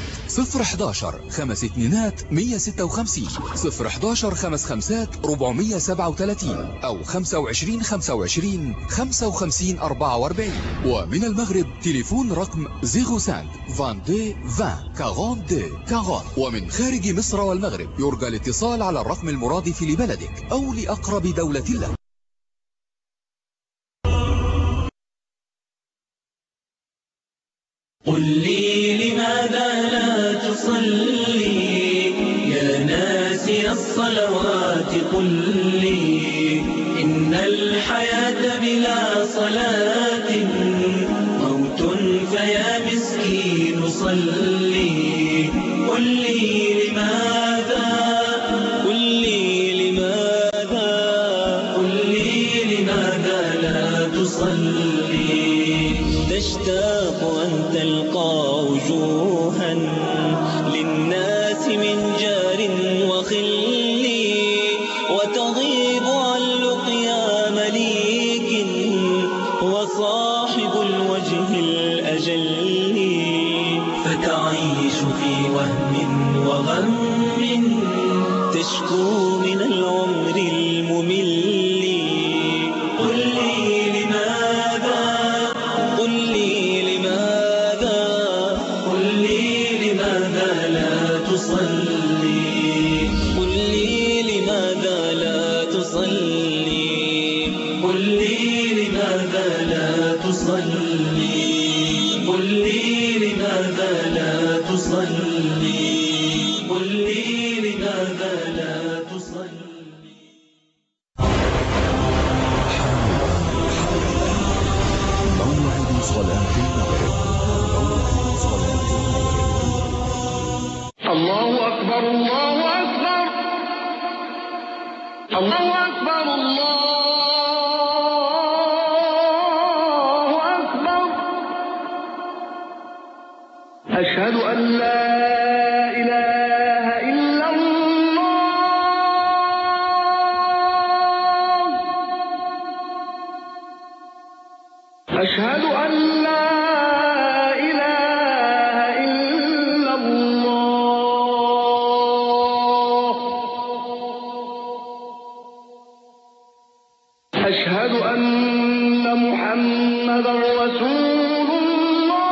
011 52 156 011 55 437 أو 25 25 55 44. ومن المغرب تليفون رقم 05 22 20 42 40. ومن خارج مصر والمغرب يرجى الاتصال على الرقم المرادف لبلدك أو لأقرب دولة لك. قل لي لماذا لا تصلي يا ناسي الصلوات، قل لي إن بلا صلاة موت فيا مسكين صلي. قل لي لماذا، قل لي لماذا، قل لي لماذا لا تصلي. تشتاق أن تلقى وجوها للناس من جار وخل، وتغيب عن لقيا مليك وصاحب الوجه الأجل، فتعيش في وهم وغم تشكو من العمر الممل. قل لي لماذا، قل لي لماذا، قل لي لماذا لا تصلي. قل لي لماذا لا تصلي. قل لي لماذا لا تصلي. قل لي لماذا لا تصلي. قل لي لماذا لا تصلي. موعد صلاة المغرب. موعد صلاة المغرب. الله أكبر الله أكبر الله أكبر الله أكبر. أشهد أن لا إله إلا الله. أشهد أن لا إله إلا الله. أشهد أن محمدا رسول الله.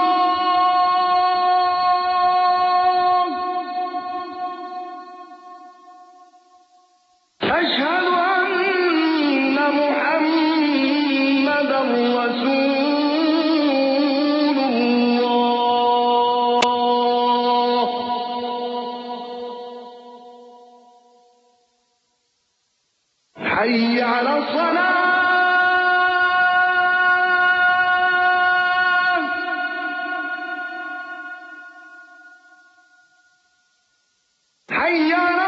أشهد أن محمدا رسول الله. حي على الصلاة. حي على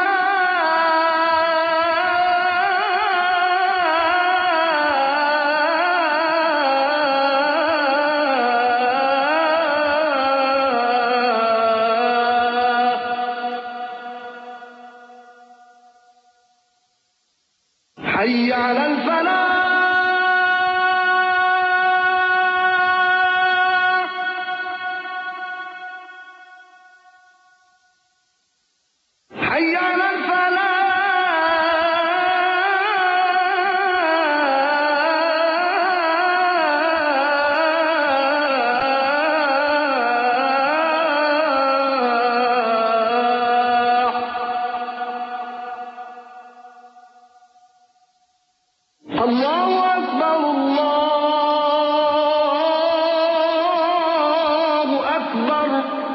حي على الفلاح. حي على الله أكبر الله أكبر.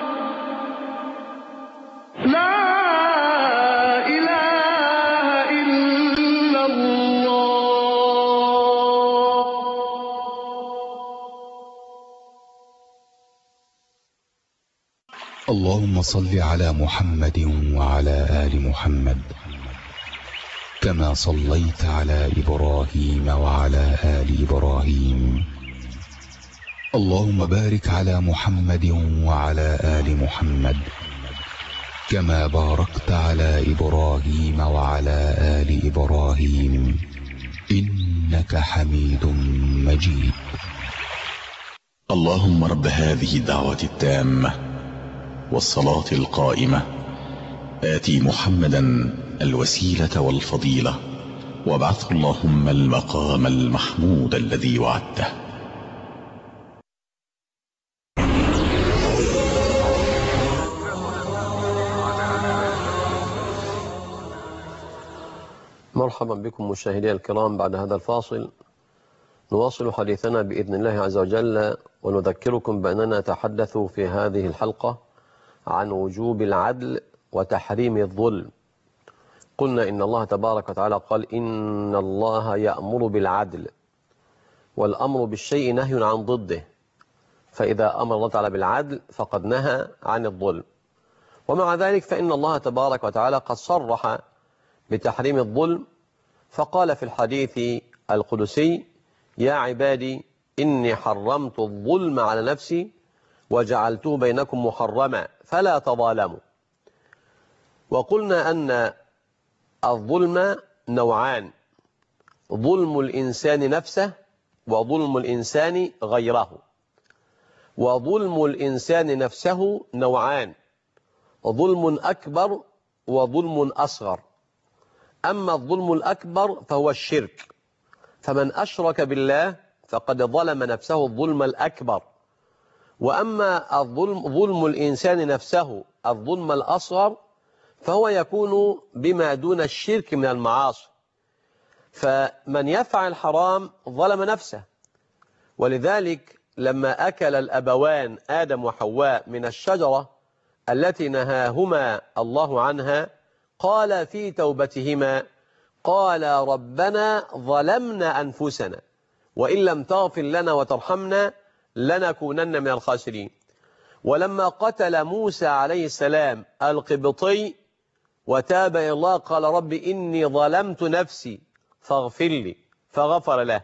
لا إله إلا الله. اللهم صل على محمد وعلى آل محمد كما صليت على إبراهيم وعلى آل إبراهيم. اللهم بارك على محمد وعلى آل محمد كما باركت على إبراهيم وعلى آل إبراهيم إنك حميد مجيد. اللهم رب هذه الدعوة التامة والصلاة القائمة آتي محمدا الوسيلة والفضيلة وابعثه اللهم المقام المحمود الذي وعدته. مرحبا بكم مشاهدي الكرام. بعد هذا الفاصل نواصل حديثنا بإذن الله عز وجل، ونذكركم بأننا نتحدث في هذه الحلقة عن وجوب العدل وتحريم الظلم. قلنا إن الله تبارك وتعالى قال إن الله يأمر بالعدل، والأمر بالشيء نهي عن ضده، فإذا أمر الله تعالى بالعدل فقد نهى عن الظلم. ومع ذلك فإن الله تبارك وتعالى قد صرح بتحريم الظلم، فقال في الحديث القدسي: يا عبادي إني حرمت الظلم على نفسي وجعلته بينكم محرما فلا تظالموا. وقلنا أن الظلم نوعان: ظلم الإنسان نفسه وظلم الإنسان غيره. وظلم الإنسان نفسه نوعان: ظلم أكبر وظلم أصغر. أما الظلم الأكبر فهو الشرك، فمن أشرك بالله فقد ظلم نفسه الظلم الأكبر. وأما ظلم الإنسان نفسه الظلم الأصغر فهو يكون بما دون الشرك من المعاصي، فمن يفعل الحرام ظلم نفسه. ولذلك لما أكل الأبوان آدم وحواء من الشجرة التي نهاهما الله عنها، قال في توبتهما: قال ربنا ظلمنا أنفسنا وإن لم تغفر لنا وترحمنا لنكونن من الخاسرين. ولما قتل موسى عليه السلام القبطي وتاب إلى الله قال: رب إني ظلمت نفسي فاغفر لي، فغفر له.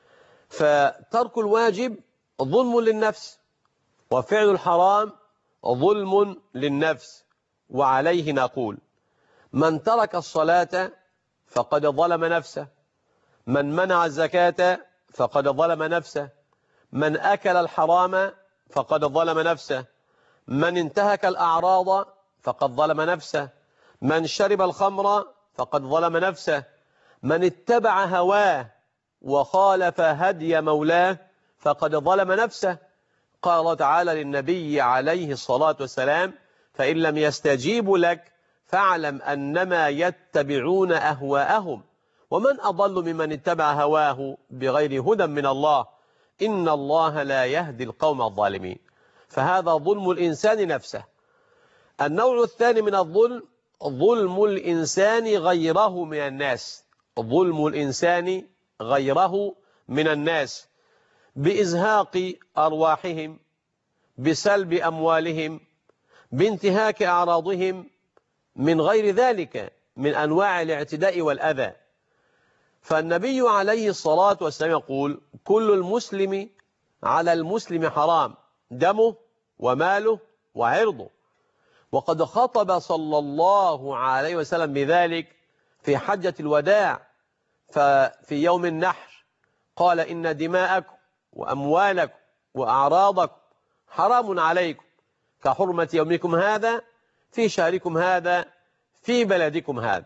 فترك الواجب ظلم للنفس، وفعل الحرام ظلم للنفس. وعليه نقول: من ترك الصلاة فقد ظلم نفسه، من منع الزكاة فقد ظلم نفسه، من أكل الحرام فقد ظلم نفسه، من انتهك الأعراض فقد ظلم نفسه، من شرب الخمر فقد ظلم نفسه، من اتبع هواه وخالف هدي مولاه فقد ظلم نفسه. قال الله تعالى للنبي عليه الصلاة والسلام: فإن لم يستجيبوا لك فاعلم أنما يتبعون أهواءهم ومن أضل ممن اتبع هواه بغير هدى من الله إن الله لا يهدي القوم الظالمين. فهذا ظلم الإنسان نفسه. النوع الثاني من الظلم ظلم الإنسان غيره من الناس، ظلم الإنسان غيره من الناس بإزهاق أرواحهم، بسلب أموالهم، بانتهاك أعراضهم، من غير ذلك من أنواع الاعتداء والأذى. فالنبي عليه الصلاة والسلام يقول: كل المسلم على المسلم حرام، دمه وماله وعرضه. وقد خطب صلى الله عليه وسلم بذلك في حجة الوداع، ففي يوم النحر قال: إن دماءكم وأموالكم وأعراضكم حرام عليكم كحرمة يومكم هذا في شهركم هذا في بلدكم هذا.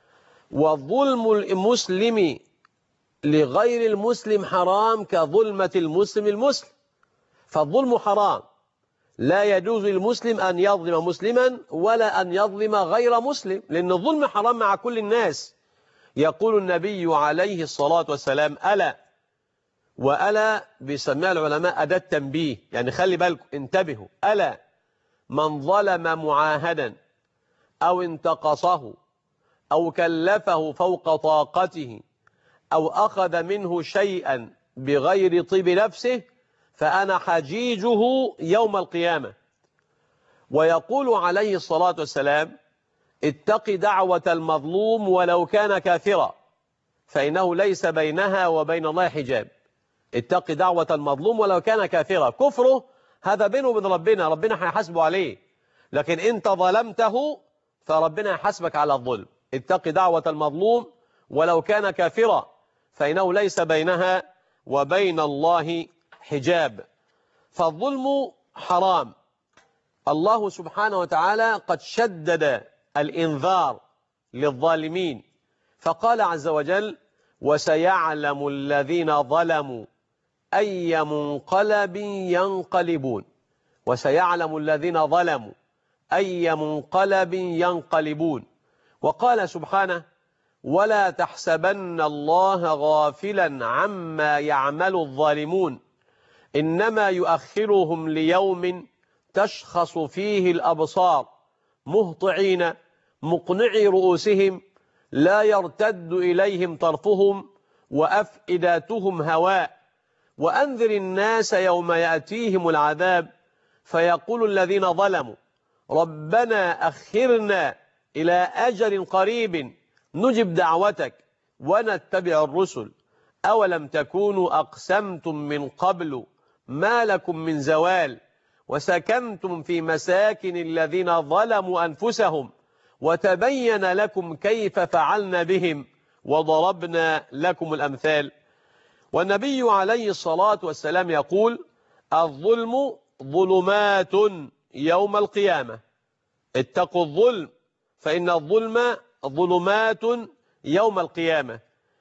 وظلم المسلم لغير المسلم حرام كظلمة المسلم المسلم، فالظلم حرام، لا يجوز للمسلم أن يظلم مسلما ولا أن يظلم غير مسلم، لأن الظلم حرام مع كل الناس. يقول النبي عليه الصلاة والسلام: ألا، وألا بيسميها العلماء أداة تنبيه، يعني خلي بالكم، انتبهوا، ألا من ظلم معاهدا أو انتقصه أو كلفه فوق طاقته أو أخذ منه شيئا بغير طيب نفسه فأنا حجيجه يوم القيامة. ويقول عليه الصلاة والسلام: اتق دعوة المظلوم ولو كان كافرا فإنه ليس بينها وبين الله حجاب. اتق دعوة المظلوم ولو كان كافرا، كفره هذا بينه وبين ربنا، ربنا هيحاسبه عليه، لكن انت ظلمته فربنا يحاسبك على الظلم. اتق دعوة المظلوم ولو كان كافرا فإنه ليس بينها وبين الله حجاب. فالظلم حرام. الله سبحانه وتعالى قد شدد الإنذار للظالمين، فقال عز وجل: وسيعلم الذين ظلموا أي منقلب ينقلبون. وسيعلم الذين ظلموا أي منقلب ينقلبون. وقال سبحانه: ولا تحسبن الله غافلا عما يعمل الظالمون إنما يؤخرهم ليوم تشخص فيه الأبصار مهطعين مقنعي رؤوسهم لا يرتد إليهم طرفهم وأفئداتهم هواء وأنذر الناس يوم يأتيهم العذاب فيقول الذين ظلموا ربنا أخرنا إلى أجل قريب نجب دعوتك ونتبع الرسل أولم تكونوا أقسمتم من قبل ما لكم من زوال وسكنتم في مساكن الذين ظلموا أنفسهم وتبين لكم كيف فعلنا بهم وضربنا لكم الأمثال. والنبي عليه الصلاة والسلام يقول الظلم ظلمات يوم القيامة، اتقوا الظلم فإن الظلم ظلمات يوم القيامة.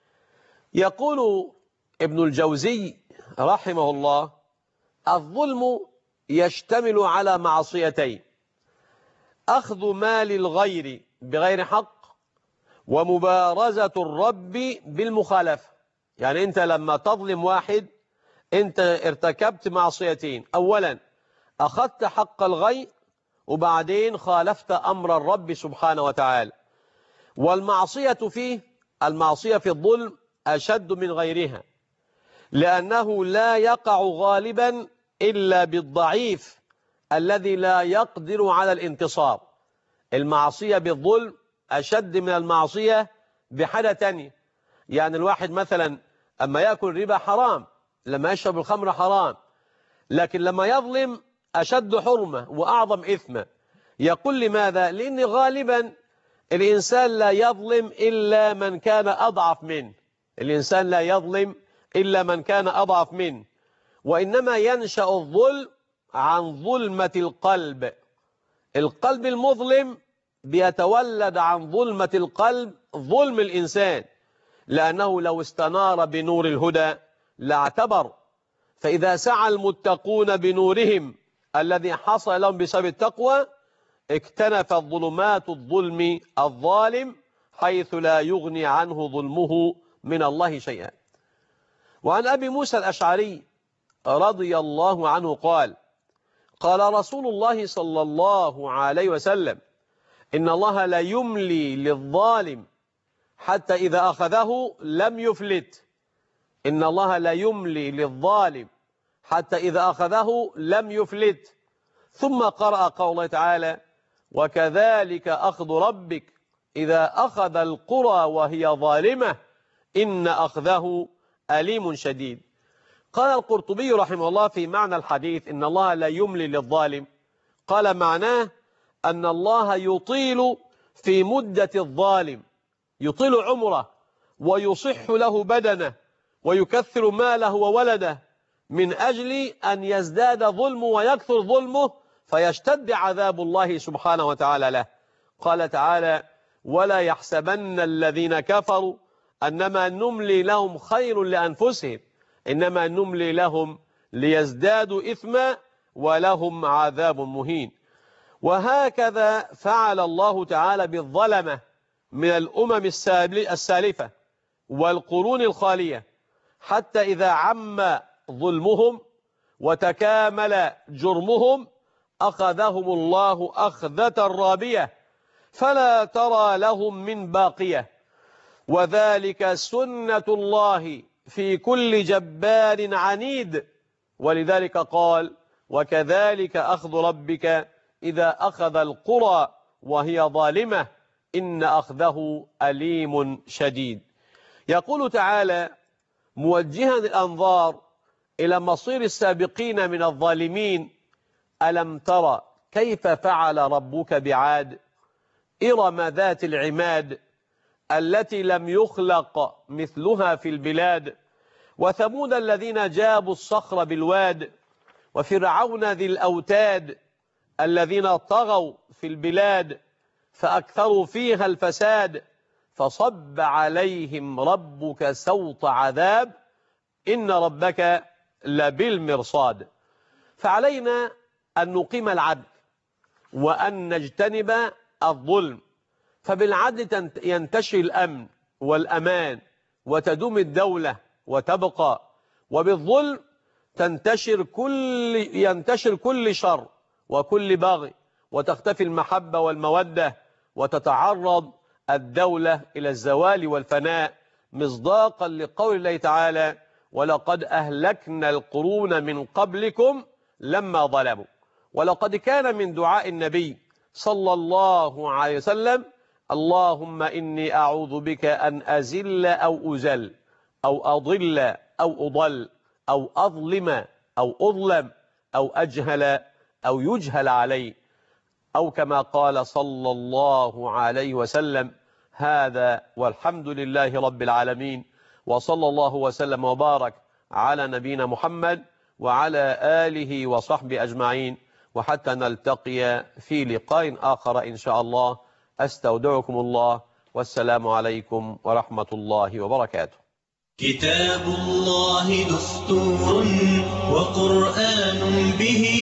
يقول ابن الجوزي رحمه الله الظلم يشتمل على معصيتين: أخذ مال الغير بغير حق، ومبارزة الرب بالمخالفة. يعني أنت لما تظلم واحد أنت ارتكبت معصيتين: أولا أخذت حق الغير، وبعدين خالفت أمر الرب سبحانه وتعالى. والمعصية في الظلم أشد من غيرها، لأنه لا يقع غالبا إلا بالضعيف الذي لا يقدر على الانتصار. المعصية بالظلم أشد من المعصية بحاجة تانية. يعني الواحد مثلا أما يأكل ربا حرام، لما يشرب الخمر حرام، لكن لما يظلم أشد حرمة وأعظم إثما. يقول لماذا؟ لأن غالبا الإنسان لا يظلم إلا من كان أضعف منه، الإنسان لا يظلم إلا من كان أضعف منه، وإنما ينشأ الظلم عن ظلمة القلب. القلب المظلم بيتولد عن ظلمة القلب ظلم الإنسان، لأنه لو استنار بنور الهدى لاعتبر. فإذا سعى المتقون بنورهم الذي حصل لهم بسبب التقوى اكتنفت ظلمات الظلم الظالم حيث لا يغني عنه ظلمه من الله شيئا. وعن أبي موسى الأشعري رضي الله عنه قال قال رسول الله صلى الله عليه وسلم إن الله لا يملي للظالم حتى إذا أخذه لم يفلت. إن الله لا يملي للظالم حتى إذا أخذه لم يفلت. ثم قرأ قوله تعالى وكذلك أخذ ربك إذا أخذ القرى وهي ظالمة إن أخذه أليم شديد. قال القرطبي رحمه الله في معنى الحديث إن الله لا يملي للظالم، قال معناه أن الله يطيل في مدة الظالم، يطيل عمره ويصح له بدنه ويكثر ماله وولده من أجل أن يزداد ظلمه ويكثر ظلمه فيشتد عذاب الله سبحانه وتعالى له. قال تعالى ولا يحسبن الذين كفروا أنما نملي لهم خير لأنفسهم إنما نملي لهم ليزدادوا إثما ولهم عذاب مهين. وهكذا فعل الله تعالى بالظلمة من الأمم السالفة والقرون الخالية، حتى إذا عم ظلمهم وتكامل جرمهم أخذهم الله أخذة رابية فلا ترى لهم من باقية، وذلك سنة الله في كل جبار عنيد. ولذلك قال وكذلك أخذ ربك إذا أخذ القرى وهي ظالمة إن أخذه أليم شديد. يقول تعالى موجها الأنظار إلى مصير السابقين من الظالمين ألم ترى كيف فعل ربك بعاد إرم ذات العماد التي لم يخلق مثلها في البلاد وثمود الذين جابوا الصخر بالواد وفرعون ذي الأوتاد الذين طغوا في البلاد فأكثروا فيها الفساد فصب عليهم ربك سوط عذاب إن ربك لبالمرصاد. فعلينا أن نقيم العدل وأن نجتنب الظلم، فبالعدل ينتشر الأمن والأمان وتدوم الدولة وتبقى، وبالظلم ينتشر كل شر وكل باغي وتختفي المحبة والمودة وتتعرض الدولة إلى الزوال والفناء، مصداقا لقول الله تعالى ولقد أهلكنا القرون من قبلكم لما ظلموا. ولقد كان من دعاء النبي صلى الله عليه وسلم: اللهم إني أعوذ بك أن أزل أو أزل أو أضل أو أضل أو أظلم أو أظلم أو أجهل أو يجهل علي، أو كما قال صلى الله عليه وسلم. هذا والحمد لله رب العالمين، وصلى الله وسلم وبارك على نبينا محمد وعلى آله وصحبه أجمعين، وحتى نلتقي في لقاء آخر إن شاء الله. أستودعكم الله، والسلام عليكم ورحمة الله وبركاته. كتاب الله دستور وقرآن به